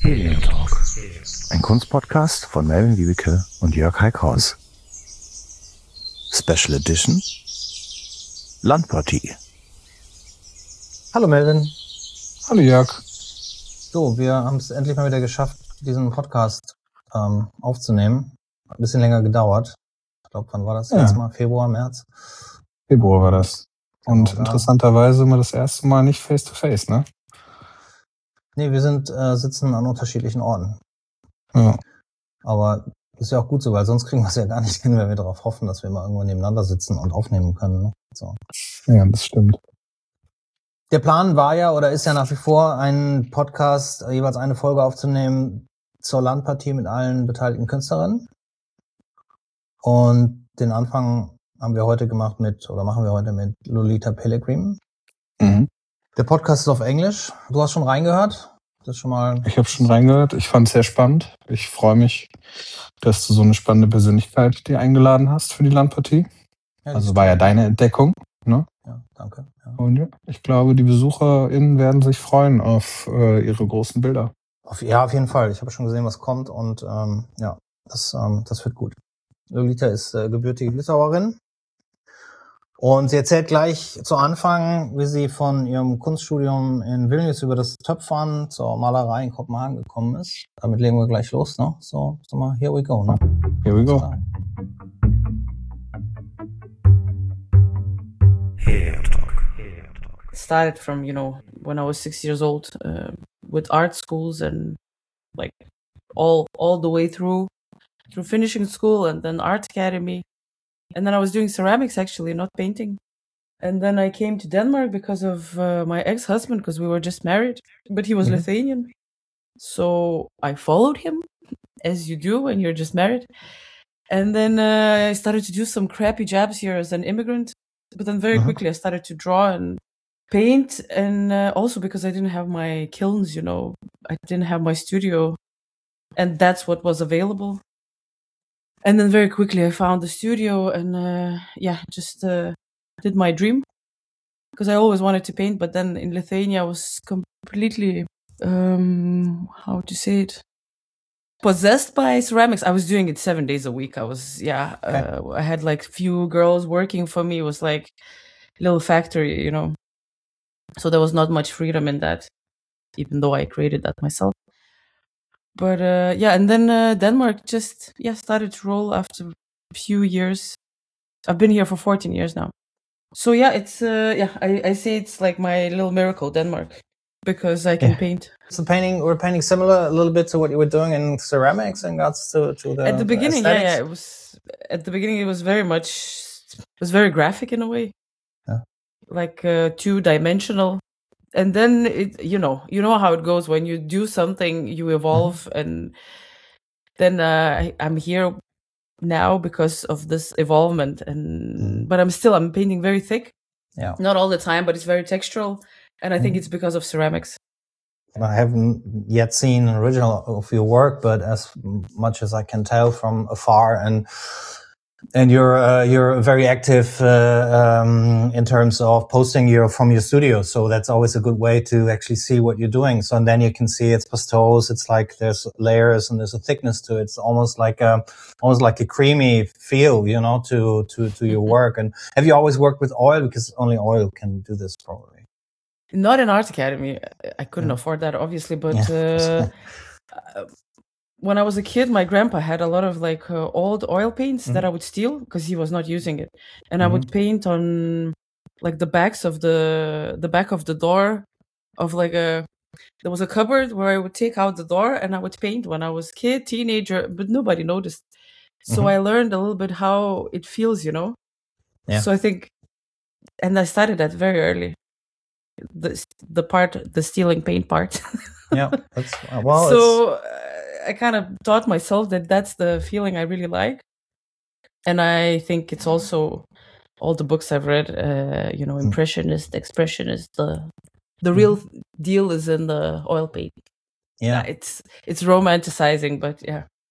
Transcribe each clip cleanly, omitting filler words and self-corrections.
Alien Talk. Ein Kunstpodcast von Melvin Wiebeke und Jörg Heikhaus. Special Edition Landpartie. Hallo Melvin. Hallo Jörg. So, wir haben es endlich mal wieder geschafft, diesen Podcast aufzunehmen. Hat ein bisschen länger gedauert. Ich glaube, wann war das jetzt mal? Februar, März? Februar war das. Und Genau, interessanterweise immer das erste Mal nicht face-to-face, ne? Nee, wir sitzen an unterschiedlichen Orten. Ja. Aber ist ja auch gut so, weil sonst kriegen wir es ja gar nicht hin, wenn wir darauf hoffen, dass wir mal irgendwo nebeneinander sitzen und aufnehmen können. Ne? So. Ja, das stimmt. Der Plan war ja oder ist ja nach wie vor, einen Podcast, jeweils eine Folge aufzunehmen zur Landpartie mit allen beteiligten Künstlerinnen. Und den Anfang machen wir heute mit Lolita Pellegrim. Mhm. Der Podcast ist auf Englisch. Du hast schon reingehört? Ich habe schon reingehört. Ich fand es sehr spannend. Ich freue mich, dass du so eine spannende Persönlichkeit dir eingeladen hast für die Landpartie. Ja, also war ja deine Entdeckung, ne? Ja, danke. Ja. Und ja, ich glaube, die BesucherInnen werden sich freuen auf ihre großen Bilder. Auf jeden Fall. Ich habe schon gesehen, was kommt und das wird gut. Lolita ist gebürtige Litauerin. Und sie erzählt gleich zu Anfang, wie sie von ihrem Kunststudium in Vilnius über das Töpfern zur Malerei in Kopenhagen gekommen ist. Damit legen wir gleich los, ne? So mal, here we go, ne? Here we go. Started from, when I was 6 years old, with art schools and like all the way through finishing school and then art academy. And then I was doing ceramics, actually, not painting. And then I came to Denmark because of my ex-husband, because we were just married, but he was Lithuanian. So I followed him, as you do when you're just married. And then I started to do some crappy jobs here as an immigrant. But then very quickly I started to draw and paint. And also because I didn't have my kilns, I didn't have my studio. And that's what was available. And then very quickly I found the studio and just did my dream. Because I always wanted to paint, but then in Lithuania I was completely, possessed by ceramics. I was doing it 7 days a week. I had like few girls working for me. It was like a little factory, So there was not much freedom in that, even though I created that myself. But and then Denmark just started to roll after a few years. I've been here for 14 years now. So it's I say it's like my little miracle, Denmark, because I can paint. So we're painting similar a little bit to what you were doing in ceramics and regards to the at the beginning, aesthetics? it was at the beginning. It was very graphic in a way, like 2-dimensional. And then you know how it goes when you do something, you evolve, and then I'm here now because of this evolvement. And but I'm painting very thick, not all the time, but it's very textural, and I think it's because of ceramics. I haven't yet seen an original of your work, but as much as I can tell from afar, and you're very active in terms of posting from your studio, so that's always a good way to actually see what you're doing. So and then you can see it's pastels. It's like there's layers and there's a thickness to it. It's almost like a creamy feel, to your work. And have you always worked with oil? Because only oil can do this, probably. Not in art academy. I couldn't afford that, obviously, but. When I was a kid, my grandpa had a lot of like old oil paints that I would steal because he was not using it, and I would paint on like the back of the door of like there was a cupboard where I would take out the door and I would paint when I was kid, teenager, but nobody noticed. So I learned a little bit how it feels, Yeah. So I think, and I started that very early. The stealing paint part. Yeah, that's well. So I kind of taught myself that that's the feeling I really like, and I think it's also all the books I've read. Impressionist, expressionist. The real deal is in the oil paint. Yeah, it's romanticizing, but yeah.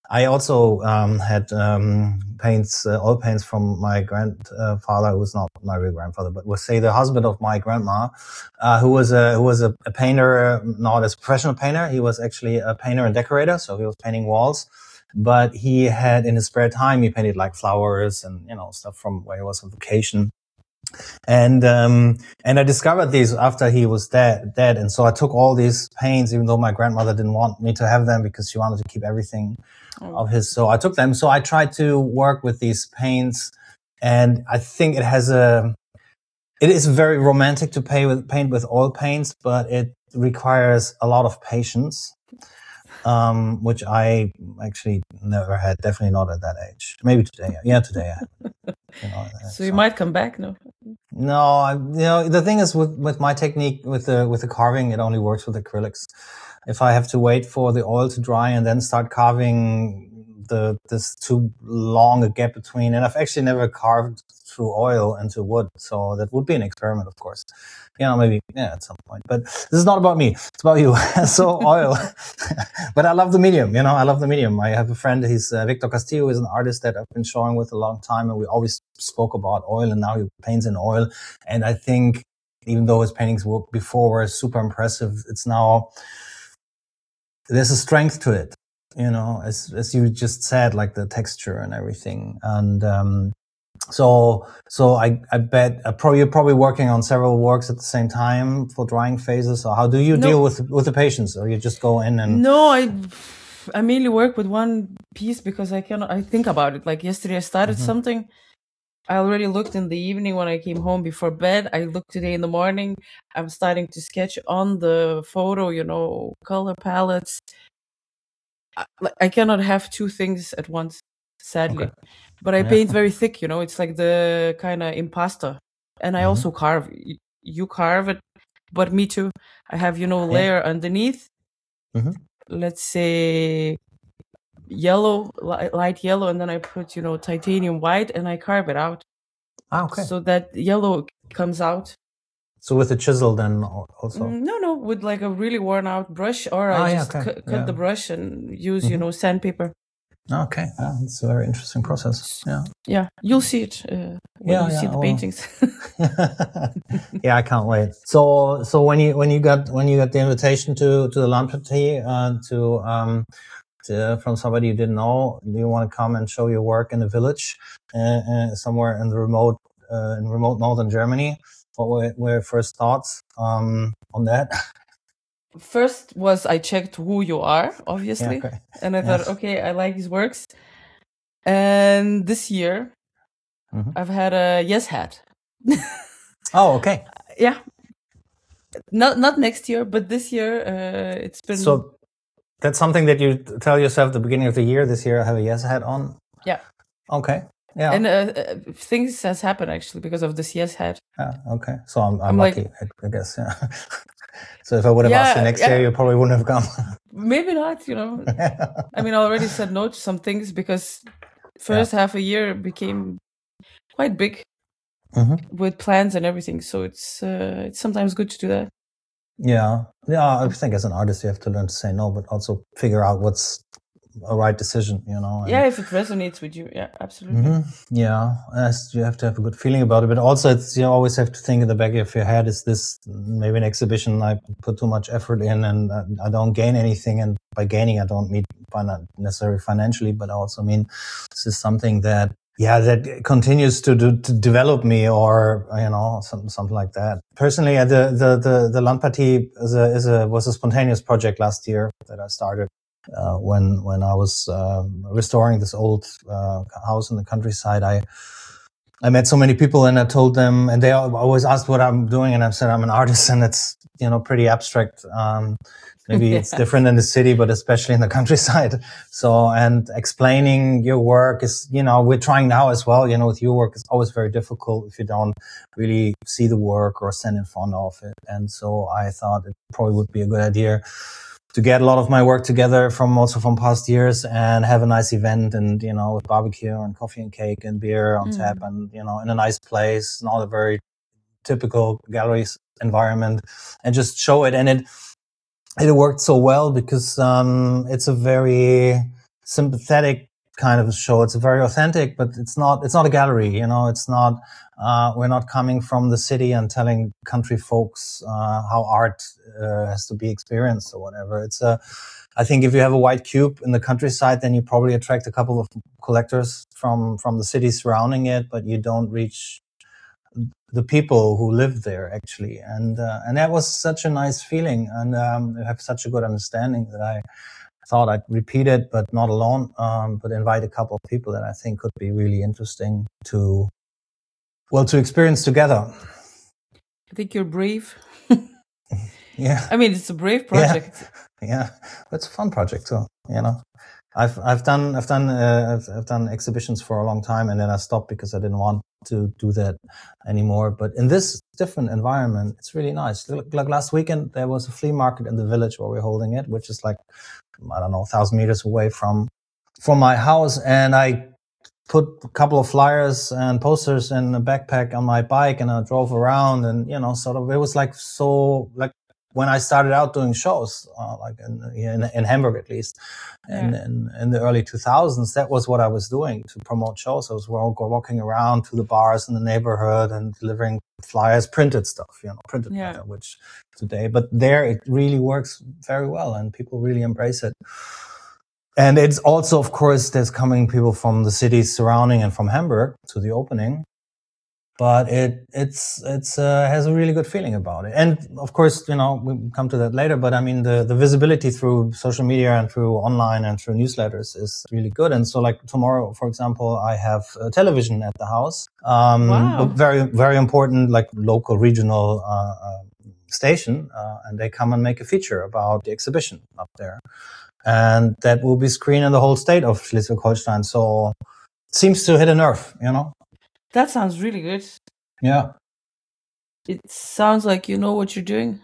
I also had paints, oil paints from my grandfather, who was not my real grandfather, but was say the husband of my grandma, who was a painter, not as a professional painter. He was actually a painter and decorator, so he was painting walls. But he had in his spare time, he painted like flowers and stuff from where he was on vacation. And I discovered these after he was dead. And so I took all these paints, even though my grandmother didn't want me to have them because she wanted to keep everything of his. So I took them. So I tried to work with these paints, and I think it is very romantic to paint with oil paints, but it requires a lot of patience. Which I actually never had, definitely not at that age. Maybe today. Yeah, today I have. So you might come back, no? No, the thing is with my technique, with the carving, it only works with acrylics. If I have to wait for the oil to dry and then start carving, this too long a gap between, and I've actually never carved through oil into wood, so that would be an experiment, of course. Maybe at some point. But this is not about me; it's about you. So oil, but I love the medium. I love the medium. I have a friend. He's Victor Castillo, is an artist that I've been showing with a long time, and we always spoke about oil. And now he paints in oil, and I think even though his paintings before were super impressive, it's now there's a strength to it. As you just said, like the texture and everything. And so I bet you're probably working on several works at the same time for drying phases. So how do you deal with the patients, or you just go in and? No, I mainly work with one piece because I think about it. Like yesterday I started something. I already looked in the evening when I came home before bed. I looked today in the morning. I'm starting to sketch on the photo, color palettes. I cannot have two things at once, sadly. Okay. But I paint very thick, it's like the kind of impasto. And I also carve. You carve it, but me too. I have, layer underneath. Let's say yellow, light yellow, and then I put, titanium white, and I carve it out. Okay. So that yellow comes out. So with a chisel then also? No, with like a really worn out brush, or I just cut the brush and use, sandpaper. Okay, it's a very interesting process. Yeah, you'll see it when you see the paintings. Yeah, I can't wait. So when you got the invitation to the Landpartie from somebody you didn't know, do you want to come and show your work in a village somewhere in the remote northern Germany? What were your first thoughts on that? First was I checked who you are, obviously. Yeah, okay. And I thought, okay, I like his works. And this year, I've had a yes hat. Oh, okay. Yeah. Not next year, but this year, it's been... So that's something that you tell yourself at the beginning of the year, this year I have a yes hat on? Yeah. Okay. Yeah. And things has happened actually because of this yes hat. Yeah, okay. So I'm lucky, like, I guess. Yeah. So if I would have asked you next year, you probably wouldn't have come. Maybe not, I mean, I already said no to some things because first half a year became quite big with plans and everything. So it's sometimes good to do that. Yeah. I think as an artist, you have to learn to say no, but also figure out what's a right decision, Yeah, if it resonates with you, yeah, absolutely. Yeah, you have to have a good feeling about it, but also you always have to think in the back of your head: is this maybe an exhibition I put too much effort in and I don't gain anything? And by gaining, I don't mean not necessarily financially, but I also mean this is something that continues to develop me, or something like that. Personally, the Landpartie was a spontaneous project last year that I started. When I was restoring this old house in the countryside, I met so many people, and I told them, and they always asked what I'm doing, and I said I'm an artist, and it's pretty abstract. Maybe it's different in the city, but especially in the countryside. So, and explaining your work is, we're trying now as well. With your work, it's always very difficult if you don't really see the work or stand in front of it. And so I thought it probably would be a good idea to get a lot of my work together from past years and have a nice event, and, with barbecue and coffee and cake and beer on tap, and, in a nice place, not a very typical gallery environment, and just show it. And it worked so well because, it's a very sympathetic kind of show. It's very authentic, but it's not a gallery, it's not, we're not coming from the city and telling country folks, how art, has to be experienced or whatever. I think if you have a white cube in the countryside, then you probably attract a couple of collectors from the cities surrounding it, but you don't reach the people who live there actually. And that was such a nice feeling. And, I have such a good understanding that I thought I'd repeat it, but not alone, but invite a couple of people that I think could be really interesting to experience together. I think you're brave. Yeah. I mean, it's a brave project. Yeah. It's a fun project too, I've done exhibitions for a long time, and then I stopped because I didn't want to do that anymore. But in this different environment, it's really nice. Like last weekend, there was a flea market in the village where we're holding it, which is like, I don't know, 1,000 meters away from my house. And I put a couple of flyers and posters in a backpack on my bike, and I drove around, and, sort of, it was like, so like when I started out doing shows, like in Hamburg, at least, and in the early 2000s, that was what I was doing to promote shows. I was walking around to the bars in the neighborhood and delivering flyers, printed stuff, printed matter, which today, but there it really works very well, and people really embrace it. And it's also, of course, there's coming people from the cities surrounding and from Hamburg to the opening. But it's has a really good feeling about it. And of course, we come to that later, but I mean, the visibility through social media and through online and through newsletters is really good. And so like tomorrow, for example, I have a television at the house. Wow. Very, very important, like local, regional, station. And they come and make a feature about the exhibition up there. And that will be screened in the whole state of Schleswig-Holstein. So it seems to hit a nerve, That sounds really good. Yeah. It sounds like you know what you're doing.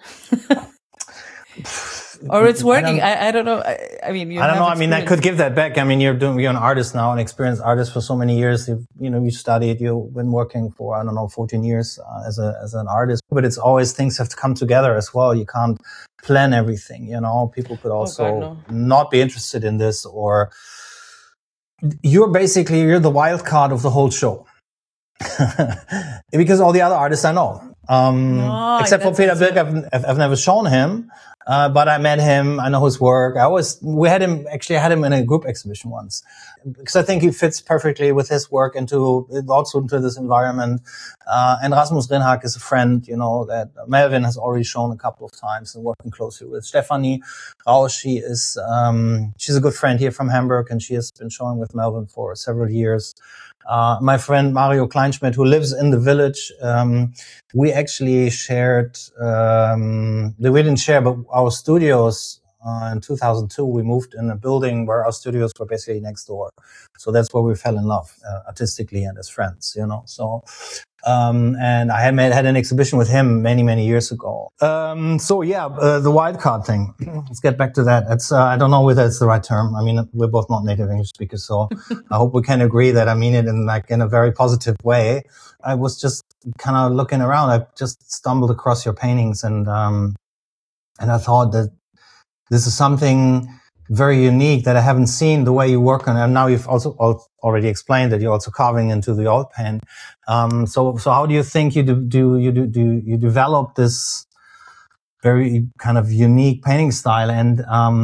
Or it's working. I don't know. I mean, I don't know. I mean, I could give that back. I mean, you're an artist now, an experienced artist for so many years. You studied, you've been working for, 14 years as an artist, but it's always things have to come together as well. You can't plan everything, people could also not be interested in this, or you're the wild card of the whole show. Because all the other artists I know, except for Peter Bilk, I've never shown him, but I met him. I know his work. I had him in a group exhibition once, because I think he fits perfectly with his work into this environment. And Rasmus Rinhag is a friend, that Melvin has already shown a couple of times, and working closely with Stefanie Rausch. She's a good friend here from Hamburg, and she has been showing with Melvin for several years. My friend Mario Kleinschmidt, who lives in the village, we actually shared, we didn't share, but our studios, in 2002, we moved in a building where our studios were basically next door. So that's where we fell in love, artistically and as friends, so, and I had an exhibition with him many, many years ago. The wild card thing. Let's get back to that. It's, I don't know whether it's the right term. I mean, we're both not native English speakers, so I hope we can agree that I mean it in a very positive way. I was just kind of looking around. I just stumbled across your paintings, and I thought that this is something very unique that I haven't seen, the way you work on it. And now you've also already explained that you're also carving into the oil paint. So how do you think you develop this very kind of unique painting style? And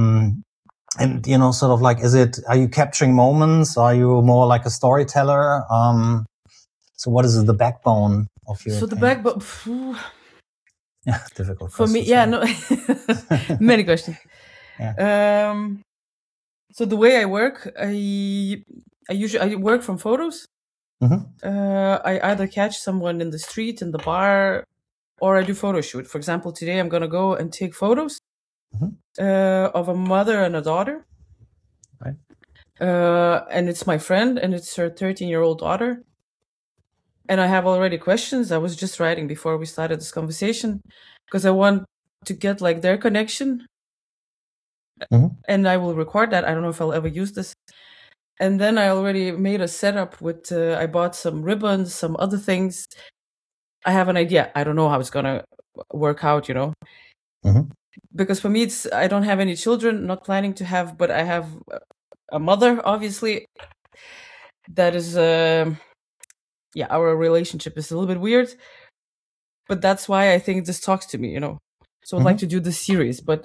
sort of like, are you capturing moments? Are you more like a storyteller? So what is the backbone of your So the painting? backbone, yeah, difficult for me. question. Yeah, no, many questions. Yeah. So the way I work, I usually work from photos. Mm-hmm. I either catch someone in the street, in the bar, or I do photo shoot. For example, today I'm gonna go and take photos of a mother and a daughter. Right. And it's my friend, and it's her 13-year-old daughter. And I have already questions. I was just writing before we started this conversation, because I want to get like their connection. Mm-hmm. And I will record that. I don't know if I'll ever use this. And then I already made a setup with, I bought some ribbons, some other things. I have an idea. I don't know how it's going to work out, Mm-hmm. Because for me, I don't have any children, not planning to have, but I have a mother, obviously. That is, our relationship is a little bit weird, but that's why I think this talks to me, So I'd like to do this series, but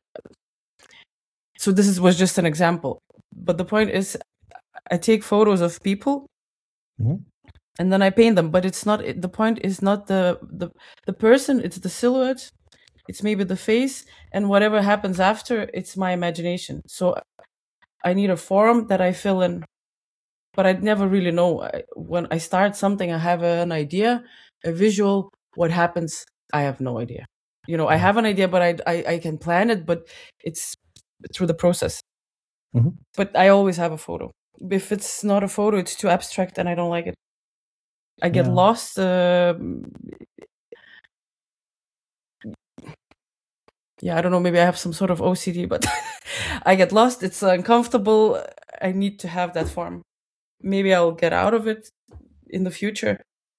so was just an example. But the point is, I take photos of people, and then I paint them. But it's not. The point is not the person. It's the silhouette. It's maybe the face, and whatever happens after, it's my imagination. So I need a form that I fill in. But I never really know. When I start something, I have an idea, a visual. What happens, I have no idea. I have an idea, but I can plan it, but it's through the process. But I always have a photo. If it's not a photo, it's too abstract and I don't like it. I get lost. I don't know, maybe I have some sort of OCD, but I get lost. It's uncomfortable. I need to have that form. Maybe I'll get out of it in the future.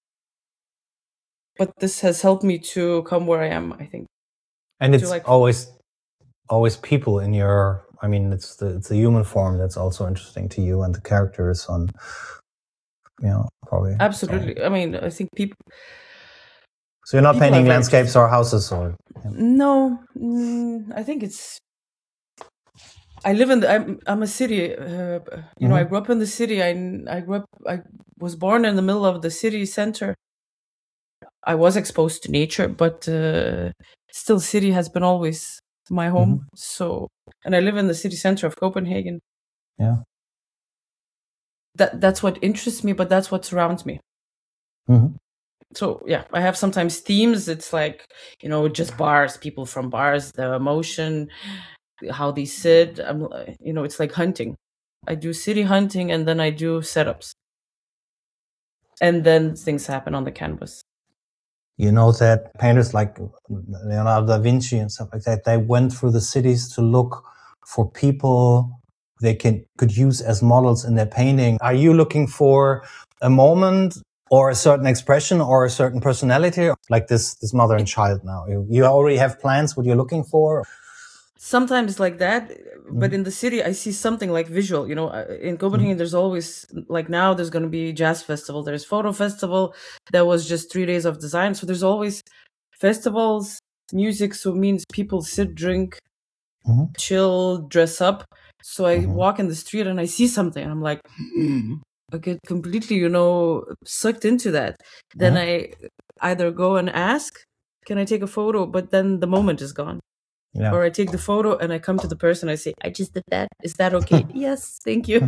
But this has helped me to come where I am, I think. And it's always people in your, I mean, it's the human form that's also interesting to you, and the characters on, probably. Absolutely. I mean, I think people. So you're not painting landscapes or houses, or? No, I think it's. I live in I'm a city. I grew up in the city. I was born in the middle of the city center. I was exposed to nature, but still, city has been always my home. So, and I live in the city center of Copenhagen. Yeah. That's what interests me, but that's what surrounds me. So I have sometimes themes. It's like, just bars, people from bars, the emotion, how they sit. It's like hunting. I do city hunting, and then I do setups, and then things happen on the canvas. That painters like Leonardo da Vinci and stuff like that, they went through the cities to look for people they could use as models in their painting. Are you looking for a moment or a certain expression or a certain personality, like this mother and child now? You already have plans what you're looking for? Sometimes like that, but in the city I see something like visual. In Copenhagen there's always, like now there's going to be jazz festival, there's photo festival, that was just 3 days of design. So there's always festivals, music, so it means people sit, drink, chill, dress up. So I walk in the street and I see something and I'm like, I get completely, sucked into that. Then I either go and ask, can I take a photo? But then the moment is gone. Yeah. Or I take the photo and I come to the person, I say, I just did that. Is that okay? Yes, thank you.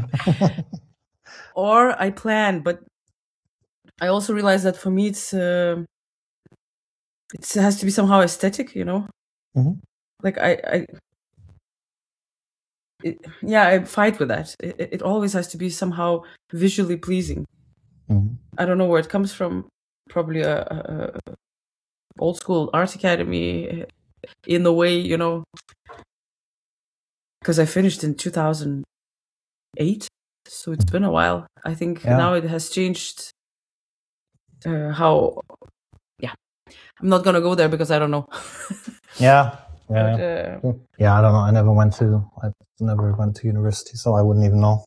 Or I plan, but I also realize that for me it has to be somehow aesthetic, Like I fight with that. It always has to be somehow visually pleasing. I don't know where it comes from. Probably a old school art academy. In the way, because I finished in 2008, so it's been a while. I think now it has changed. I'm not gonna go there because I don't know. I don't know. I never went to university, so I wouldn't even know.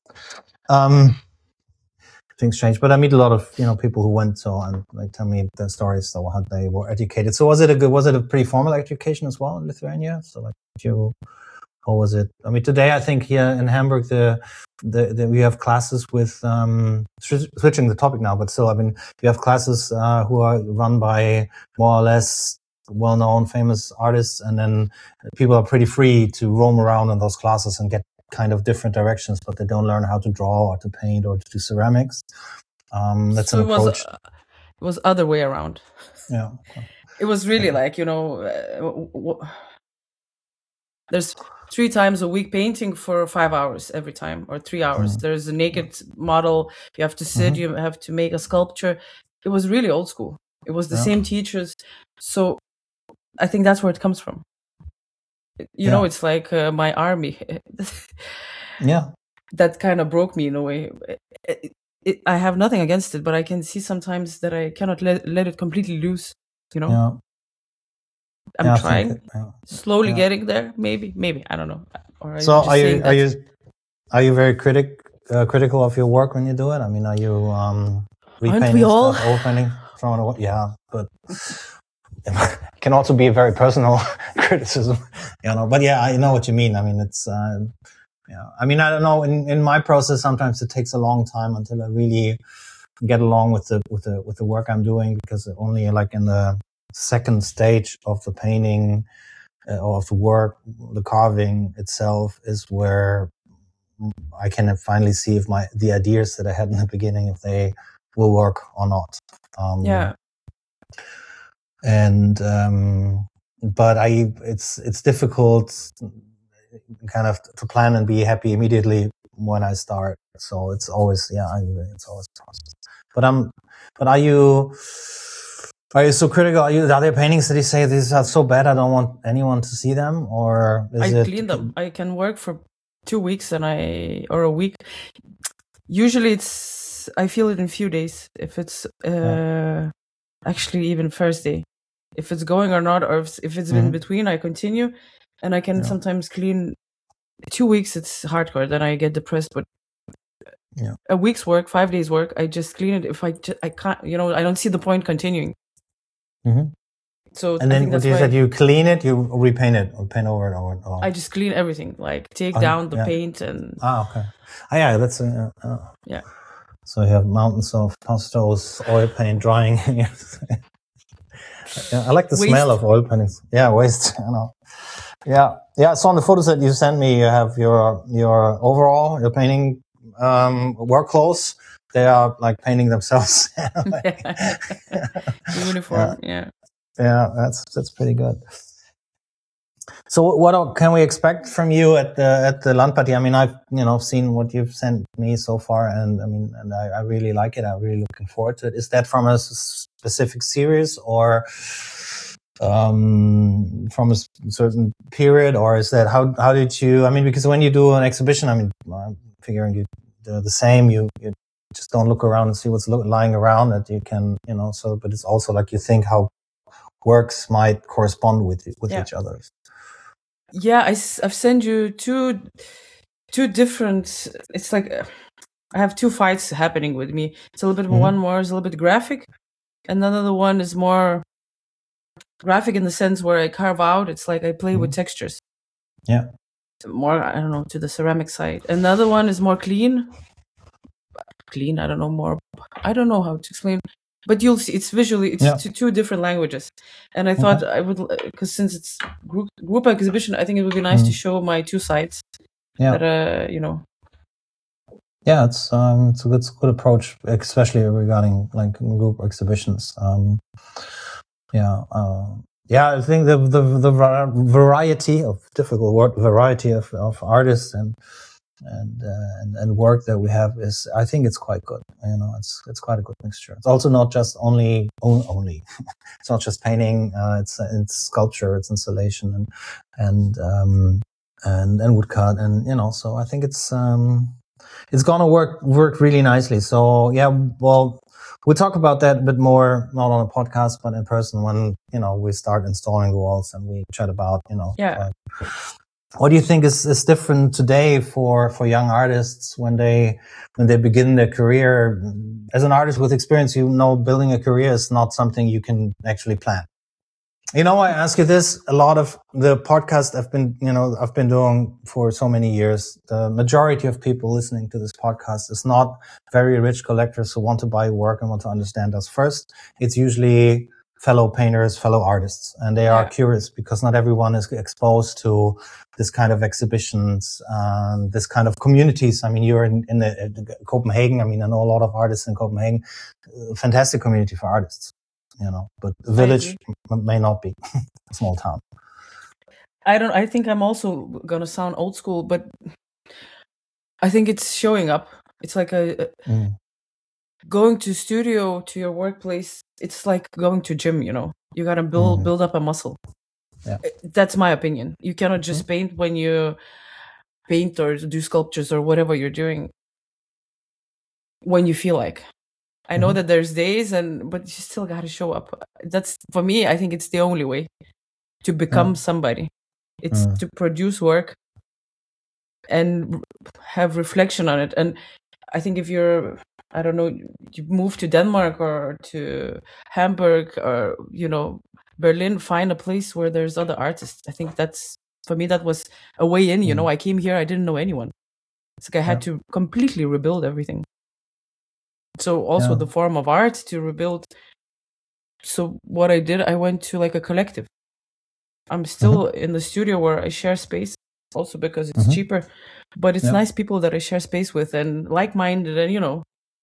Things change, but I meet a lot of people who went, and they tell me their stories, so how they were educated. So was it a pretty formal education as well in Lithuania? So like how was it? I mean, today I think here in Hamburg we have classes with switching the topic now, but still, I mean, you have classes who are run by more or less well-known, famous artists, and then people are pretty free to roam around in those classes and get kind of different directions, but they don't learn how to draw or to paint or to do ceramics. That's an approach. It was other way around. Yeah. It was really like, there's 3 times a week painting for 5 hours every time, or 3 hours. There's a naked model. You have to sit, you have to make a sculpture. It was really old school. It was the same teachers. So I think that's where it comes from. It's like my army. That kind of broke me in a way. I have nothing against it, but I can see sometimes that I cannot let it completely loose. I'm trying, slowly getting there. Maybe I don't know. So are you Are you very critical of your work when you do it? I mean, are you repainting we all? stuff, overpainting, throwing away? Yeah, but it can also be a very personal criticism, But yeah, I know what you mean. I mean, it's I mean, I don't know. In my process, sometimes it takes a long time until I really get along with the work I'm doing, because only like in the second stage of the painting or of the work, the carving itself, is where I can finally see if the ideas that I had in the beginning, if they will work or not. Yeah. And but it's difficult kind of to plan and be happy immediately when I start. So it's always it's always a process. But are you so critical? Are there paintings that you say these are so bad I don't want anyone to see them, or is I clean them? I can work for 2 weeks or a week. Usually I feel it in a few days. If it's actually even first day, if it's going or not, or if it's in between, I continue, and I can sometimes clean 2 weeks. It's hardcore. Then I get depressed. But a week's work, 5 days work, I just clean it. If I can't, I don't see the point continuing. Mm-hmm. So and then you said you clean it, you repaint it, or paint over it, or I just clean everything, like take down the paint and. Okay. Yeah, that's yeah. So you have mountains of pastels, oil paint drying. I like the smell of oil paintings. Yeah, waste. Yeah. So on the photos that you sent me, you have your overall, your painting work clothes. They are like painting themselves. Uniform. Yeah. Yeah, that's pretty good. So what can we expect from you at the Landpartie? I mean, I've seen what you've sent me so far, and I really like it. I'm really looking forward to it. Is that from a specific series, or from a certain period, or is that how did you? I mean, because when you do an exhibition, I mean, I'm figuring you do the same. You just don't look around and see what's lying around that you can, So, but it's also like you think how works might correspond with each other. Yeah, I've sent you two different. It's like I have two fights happening with me. It's a little bit one more is a little bit graphic, and another one is more graphic in the sense where I carve out. It's like I play with textures. Yeah. More, I don't know, to the ceramic side. Another one is more clean. I don't know more. I don't know how to explain. But you'll see, it's visually, it's two different languages. And I thought I would, because since it's group exhibition, I think it would be nice to show my two sides. Yeah. That, Yeah, it's a good approach, especially regarding like group exhibitions. I think the variety of difficult word, variety of artists and work that we have is, I think it's quite good. It's quite a good mixture. It's also not just only. It's not just painting. It's sculpture, it's installation, and woodcut, and So I think it's gonna work really nicely. So yeah, well, we'll talk about that a bit more, not on a podcast, but in person when we start installing the walls and we chat about what do you think is different today for young artists when they begin their career? As an artist with experience, building a career is not something you can actually plan. I ask you this, a lot of the podcasts I've been doing for so many years, the majority of people listening to this podcast is not very rich collectors who want to buy work and want to understand us first. It's usually fellow painters, fellow artists, and they are curious because not everyone is exposed to this kind of exhibitions, this kind of communities. I mean, you're in Copenhagen. I mean, I know a lot of artists in Copenhagen, fantastic community for artists. But the village may not be a small town. I think I'm also going to sound old school, but I think it's showing up. It's like going to studio, to your workplace. It's like going to gym, you got to build up a muscle. Yeah. That's my opinion. You cannot just paint when you paint or do sculptures or whatever you're doing when you feel like. I know that there's days, but you still got to show up. That's, for me, I think it's the only way to become somebody. It's to produce work and have reflection on it. And I think if you're, I don't know, you move to Denmark or to Hamburg or, Berlin, find a place where there's other artists. I think that's, for me, that was a way in, I came here, I didn't know anyone. It's like I had to completely rebuild everything. So also the form of art to rebuild. So what I did, I went to like a collective. I'm still in the studio where I share space, also because it's cheaper, but it's nice people that I share space with and like-minded, and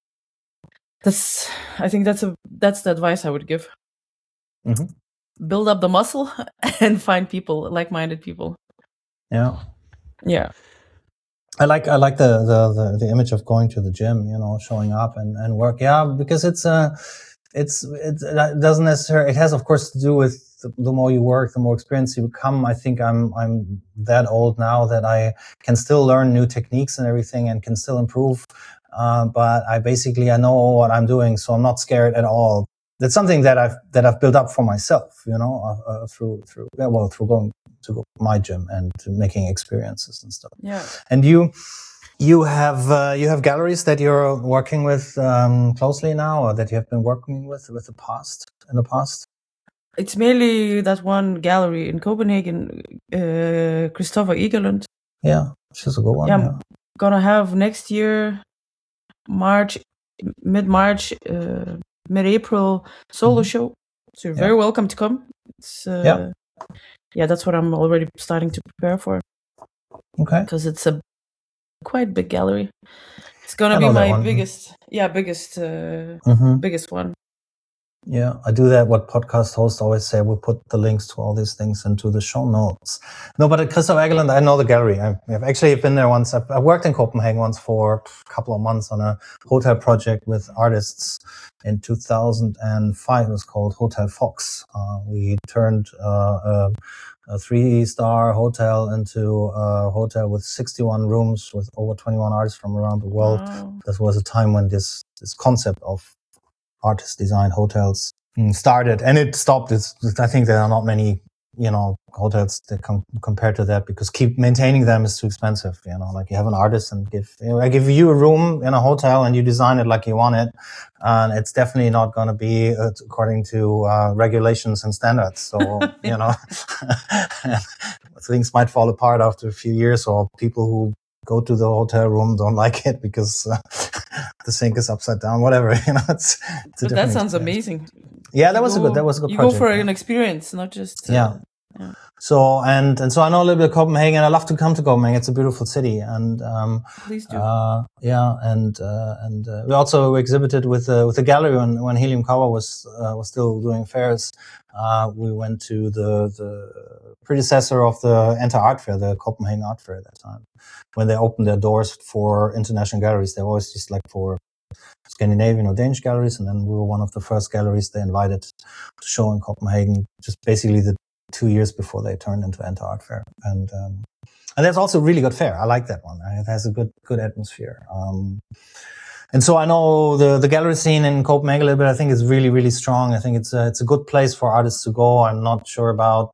I think that's the advice I would give. Build up the muscle and find people, like-minded people. Yeah. Yeah. I like the image of going to the gym, showing up and work. Yeah, because it doesn't necessarily, it has of course to do with the more you work, the more experience you become. I think I'm that old now that I can still learn new techniques and everything and can still improve. But I know what I'm doing, so I'm not scared at all. That's something that I've built up for myself, through going to my gym and to making experiences and stuff. Yeah. And you have galleries that you're working with closely now, or that you have been working with in the past. It's mainly that one gallery in Copenhagen, Christopher Egerlund. Yeah, she's a good one. Yeah, I'm gonna have next year, mid-March, mid-April solo show. So you're very welcome to come. It's, that's what I'm already starting to prepare for. Okay. Because it's a quite big gallery. It's gonna be my biggest one. Yeah, I do that. What podcast hosts always say, we'll put the links to all these things into the show notes. No, but at Christopher Egerlund, I know the gallery. I've actually been there once. I worked in Copenhagen once for a couple of months on a hotel project with artists in 2005. It was called Hotel Fox. We turned a 3-star hotel into a hotel with 61 rooms with over 21 artists from around the world. Wow. This was a time when this concept of artist designed hotels started, and it stopped. I think there are not many, hotels that compared to that, because keep maintaining them is too expensive. Like you have an artist and I give you a room in a hotel and you design it like you want it, and it's definitely not going to be according to regulations and standards. So things might fall apart after a few years, or people who go to the hotel room don't like it because the sink is upside down, whatever. It's but that sounds amazing. Yeah, that was a good project. You go for an experience, not just So so I know a little bit of Copenhagen. I love to come to Copenhagen. It's a beautiful city, and please do. We also exhibited with the gallery when Helium Cover was still doing fairs. We went to the predecessor of the Enter Art Fair, the Copenhagen Art Fair at that time. When they opened their doors for international galleries, they were always just like for Scandinavian or Danish galleries, and then we were one of the first galleries they invited to show in Copenhagen, just basically the 2 years before they turned into Enter Art Fair. And that's also a really good fair. I like that one. It has a good atmosphere. And so I know the gallery scene in Copenhagen a little bit. I think it's really, really strong. I think it's a good place for artists to go. I'm not sure about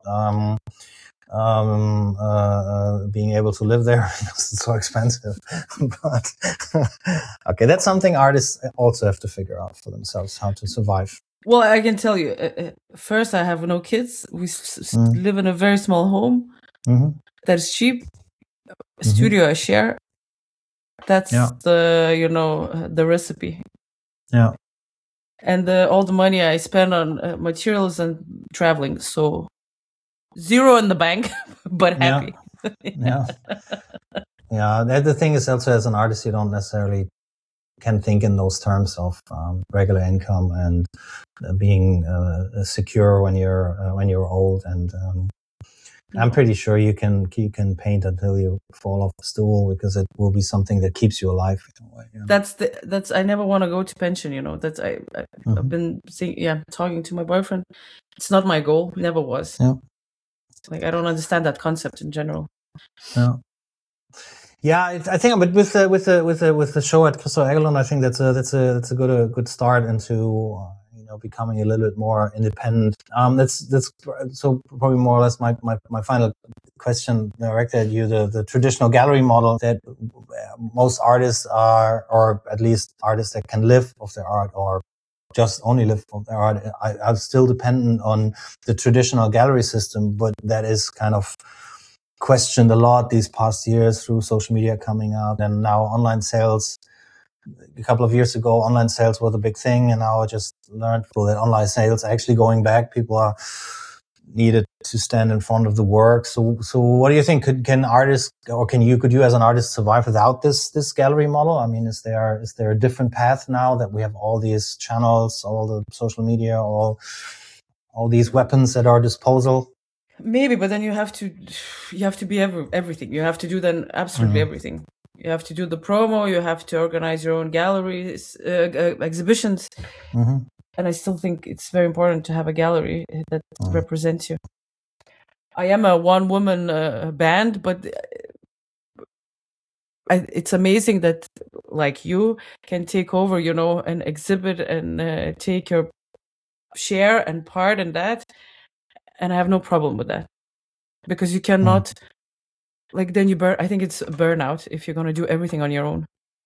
being able to live there because it's so expensive. But okay, that's something artists also have to figure out for themselves, how to survive. Well, I can tell you, first, I have no kids. We live in a very small home that is cheap. A studio I share. That's the recipe. Yeah. And all the money I spend on materials and traveling. So 0 in the bank, but happy. Yeah. The thing is also, as an artist, you don't necessarily can think in those terms of regular income and being secure when you're old. And I'm pretty sure you can paint until you fall off the stool, because it will be something that keeps you alive in a way. That's I never want to go to pension. That's I've been talking to my boyfriend. It's not my goal. Never was. Yeah. Like, I don't understand that concept in general. Yeah. Yeah, I think, but with the show at Christopher Egerlund, I think that's a good start into becoming a little bit more independent. That's so probably more or less my final question directed at you, the traditional gallery model that most artists are, or at least artists that can live off their art or just only live off their art, are still dependent on the traditional gallery system, but that is kind of questioned a lot these past years through social media coming out, and now online sales. A couple of years ago, online sales were the big thing, and now I just learned that online sales are actually going back. People are needed to stand in front of the work. So what do you think? Could you as an artist survive without this gallery model? I mean, is there a different path now that we have all these channels, all the social media, all these weapons at our disposal? Maybe, but then you have to be everything. You have to do then absolutely everything. You have to do the promo. You have to organize your own galleries, exhibitions. And I still think it's very important to have a gallery that represents you. I am a one-woman band, but it's amazing that like you can take over, an exhibit and take your share and part in that. And I have no problem with that, because you cannot, then you I think it's burnout if you're going to do everything on your own.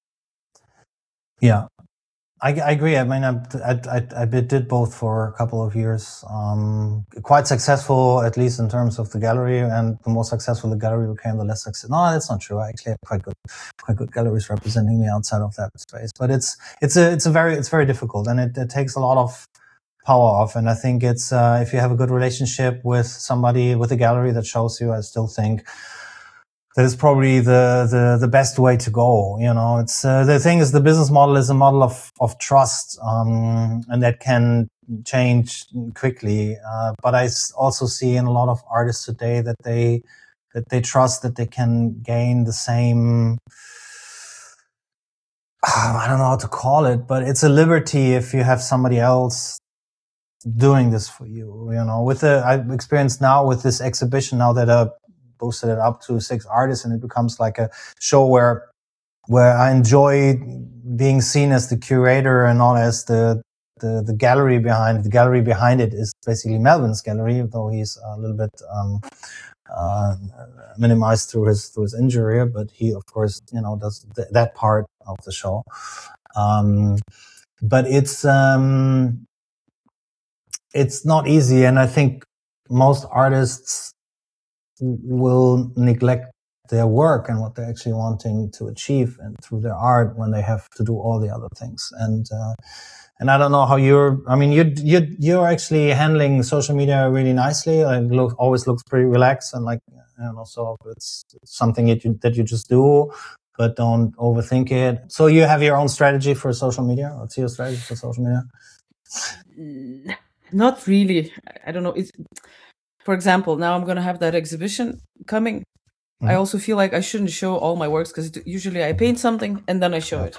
Yeah, I agree. I mean, I did both for a couple of years. Quite successful, at least in terms of the gallery. And the more successful the gallery became, the less successful. No, that's not true. I actually have quite good galleries representing me outside of that space. But it's very difficult, and it takes a lot of power off. And I think it's if you have a good relationship with somebody, with a gallery that shows you, I still think that is probably the best way to go. It's the thing is, the business model is a model of trust, and that can change quickly. But I also see in a lot of artists today that they trust that they can gain the same. I don't know how to call it, but it's a liberty if you have somebody else doing this for you. I've experienced now with this exhibition now that boosted it up to 6 artists, and it becomes like a show where I enjoy being seen as the curator and not as the gallery behind it. The gallery behind it is basically Melvin's gallery, though he's a little bit minimized through his injury, but he of course does that part of the show. But it's not easy, and I think most artists will neglect their work and what they're actually wanting to achieve and through their art when they have to do all the other things. And I don't know how you're actually handling social media really nicely. It always looks pretty relaxed, and so it's something that you just do, but don't overthink it. So you have your own strategy for social media? What's your strategy for social media? Not really. I don't know. For example, now I'm going to have that exhibition coming. I also feel like I shouldn't show all my works, because usually I paint something and then I show it.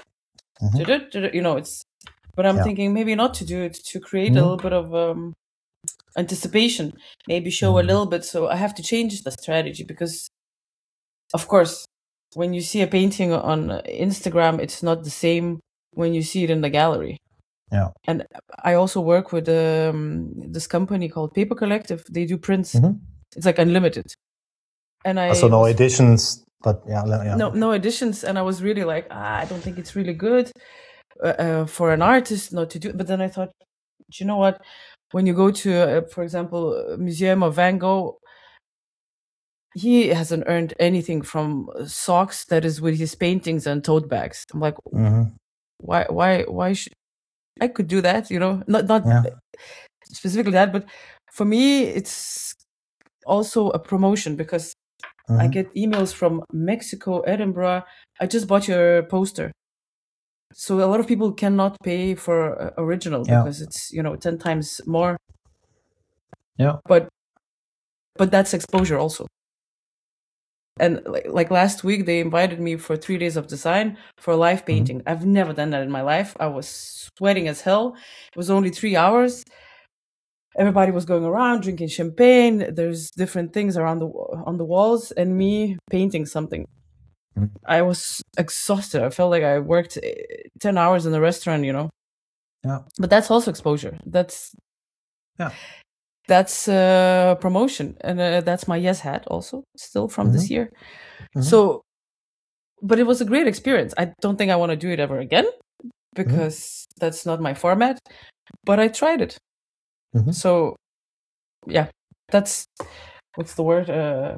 But I'm thinking maybe not to do it, to create a little bit of anticipation, maybe show a little bit. So I have to change the strategy, because of course, when you see a painting on Instagram, it's not the same when you see it in the gallery. Yeah. And I also work with this company called Paper Collective. They do prints. It's like unlimited. And also no editions, but yeah. No editions. And I was really like, I don't think it's really good for an artist not to do it. But then I thought, you know what? When you go to, for example, Museum of Van Gogh, he hasn't earned anything from socks that is with his paintings and tote bags. I'm like, why should I could do that, not specifically that, but for me, it's also a promotion, because I get emails from Mexico, Edinburgh. I just bought your poster. So a lot of people cannot pay for original because it's, 10 times more. Yeah. But that's exposure also. And like last week, they invited me for 3 days of design for live painting. I've never done that in my life. I was sweating as hell. It was only 3 hours. Everybody was going around drinking champagne. There's different things around on the walls, and me painting something. I was exhausted. I felt like I worked 10 hours in a restaurant, Yeah. But that's also exposure. That's that's promotion, and that's my yes hat also still from this year. So, but it was a great experience. I don't think I want to do it ever again because that's not my format, but I tried it. So yeah, that's, what's the word?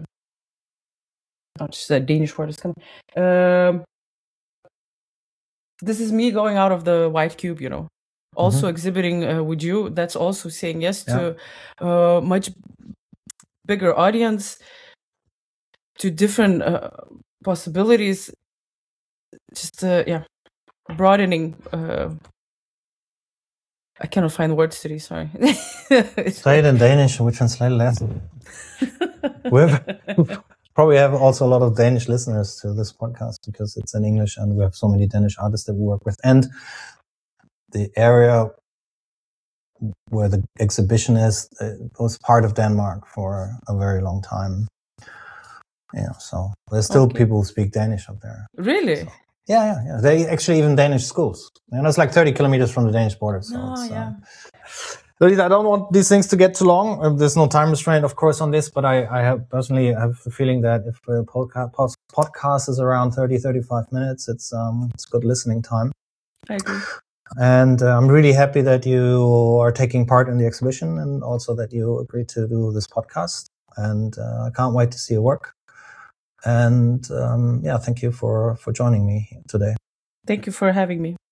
Just a Danish word is coming. This is me going out of the white cube, also exhibiting with you. That's also saying yes to much bigger audience, to different possibilities, just broadening. I cannot find words today, sorry. Say it in Danish, we translate it. We probably have also a lot of Danish listeners to this podcast because it's in English and we have so many Danish artists that we work with. And the area where the exhibition is was part of Denmark for a very long time. Yeah, so there's still people who speak Danish up there. Really? So, yeah. They actually even Danish schools. It's like 30 kilometers from the Danish border. So I don't want these things to get too long. There's no time restraint, of course, on this, but I have personally have the feeling that if the podcast is around 30, 35 minutes, it's good listening time. I agree. And I'm really happy that you are taking part in the exhibition and also that you agreed to do this podcast. And I can't wait to see your work. And thank you for joining me today. Thank you for having me.